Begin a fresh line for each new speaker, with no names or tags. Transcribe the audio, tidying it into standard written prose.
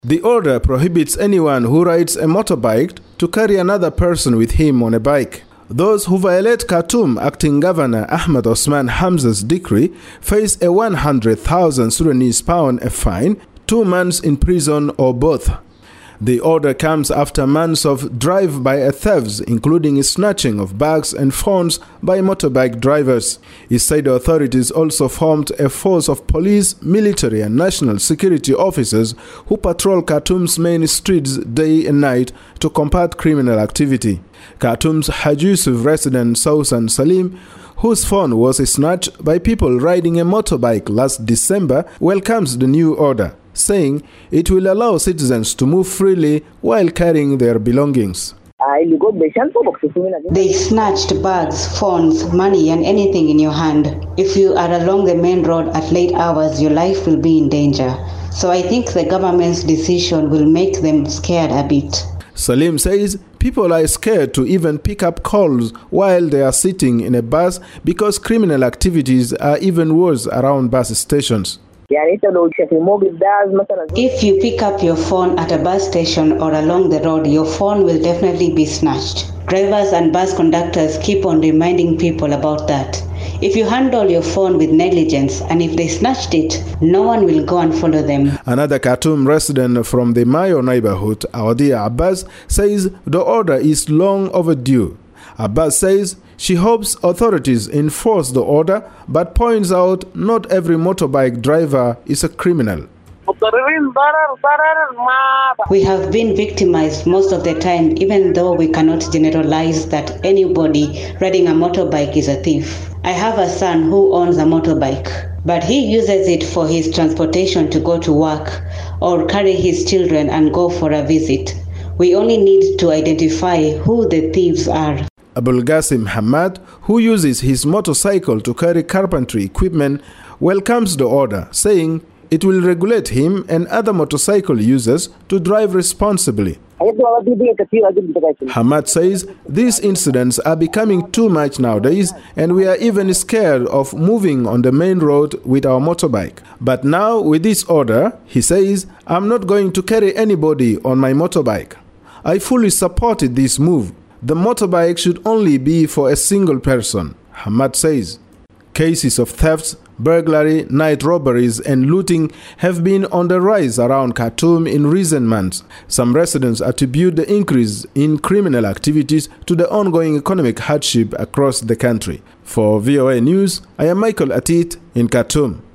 The order prohibits anyone who rides a motorbike to carry another person with him on a bike. Those who violate Khartoum Acting Governor Ahmed Osman Hamza's decree face a 100,000 Sudanese pound fine, 2 months in prison or both. The order comes after months of drive-by thefts, including snatching of bags and phones by motorbike drivers. It said the authorities also formed a force of police, military and national security officers who patrol Khartoum's main streets day and night to combat criminal activity. Khartoum's Haji Yusuf resident Sausan Salim, whose phone was snatched by people riding a motorbike last December, welcomes the new order, saying it will allow citizens to move freely while carrying their belongings.
They snatched bags, phones, money and anything in your hand. If you are along the main road at late hours, your life will be in danger. So I think the government's decision will make them scared a bit.
Salim says people are scared to even pick up calls while they are sitting in a bus because criminal activities are even worse around bus stations.
If you pick up your phone at a bus station or along the road, your phone will definitely be snatched. Drivers and bus conductors keep on reminding people about that. If you handle your phone with negligence and if they snatched it, no one will go and follow them.
Another Khartoum resident from the Mayo neighborhood, Awadia Abbas, says the order is long overdue. Abbas says she hopes authorities enforce the order, but points out not every motorbike driver is a criminal.
We have been victimized most of the time, even though we cannot generalize that anybody riding a motorbike is a thief. I have a son who owns a motorbike, but he uses it for his transportation to go to work or carry his children and go for a visit. We only need to identify who the thieves are.
Abul Qasim Hamad, who uses his motorcycle to carry carpentry equipment, welcomes the order, saying it will regulate him and other motorcycle users to drive responsibly. Hamad says these incidents are becoming too much nowadays and we are even scared of moving on the main road with our motorbike. But now with this order, he says, I'm not going to carry anybody on my motorbike. I fully supported this move. The motorbike should only be for a single person, Hamad says. Cases of thefts, burglary, night robberies and looting have been on the rise around Khartoum in recent months. Some residents attribute the increase in criminal activities to the ongoing economic hardship across the country. For VOA News, I am Michael Atit in Khartoum.